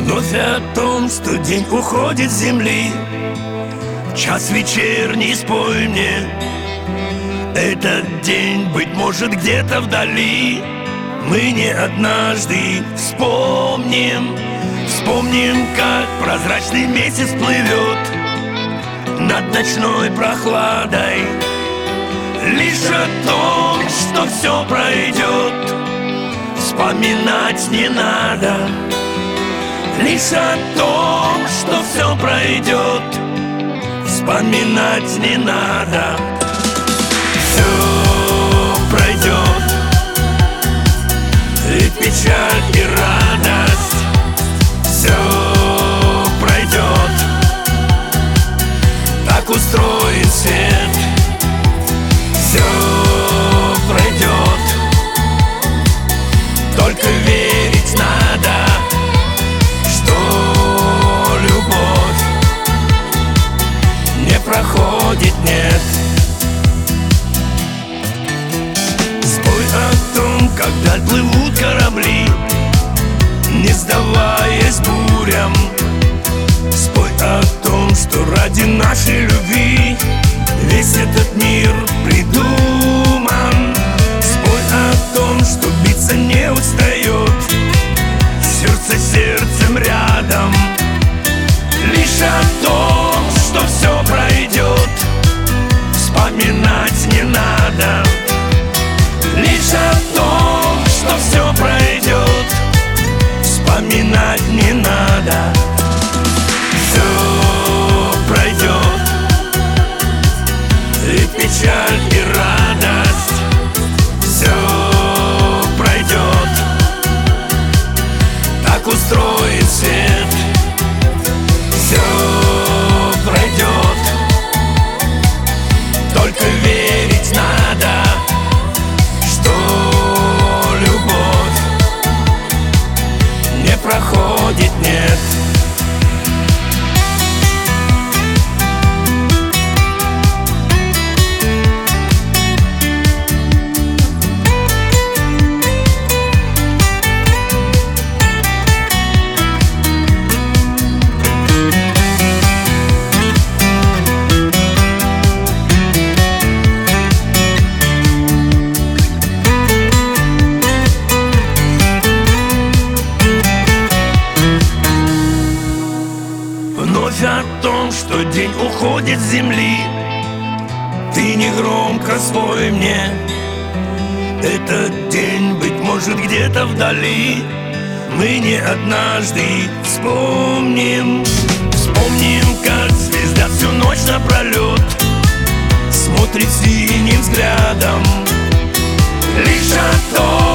Вновь о том, что день уходит с земли. Час вечерний, спой мне. Этот день, быть может, где-то вдали. Мы не однажды вспомним, как прозрачный месяц плывет над ночной прохладой. Лишь о том, что все пройдет, вспоминать не надо. Лишь о том, что все пройдет, вспоминать не надо. Все пройдет, и печаль, и радость. Все пройдет, так устроен свет. Все пройдет, только верить надо, что любовь не проходит, нет. Спой о том, когда плывут корабли, не сдаваясь бурям. Спой о том, что ради нашей любви весь этот мир придуман. Спой о том, что биться не устает, сердце сердцем рядом. Лишь о том, что все пройдет, вспоминать не надо. Лишь о том, что все пройдет, вспоминать не надо. Все пройдет, и печаль, и радость. Все пройдет, так устроен свет. Все пройдет, только верить надо, что любовь не проходит, нет. Вновь о том, что день уходит с земли. Ты негромко спой мне. Этот день, быть может, где-то вдали. Мы не однажды вспомним, как звезда всю ночь напролет смотрит синим взглядом. Лишь о том,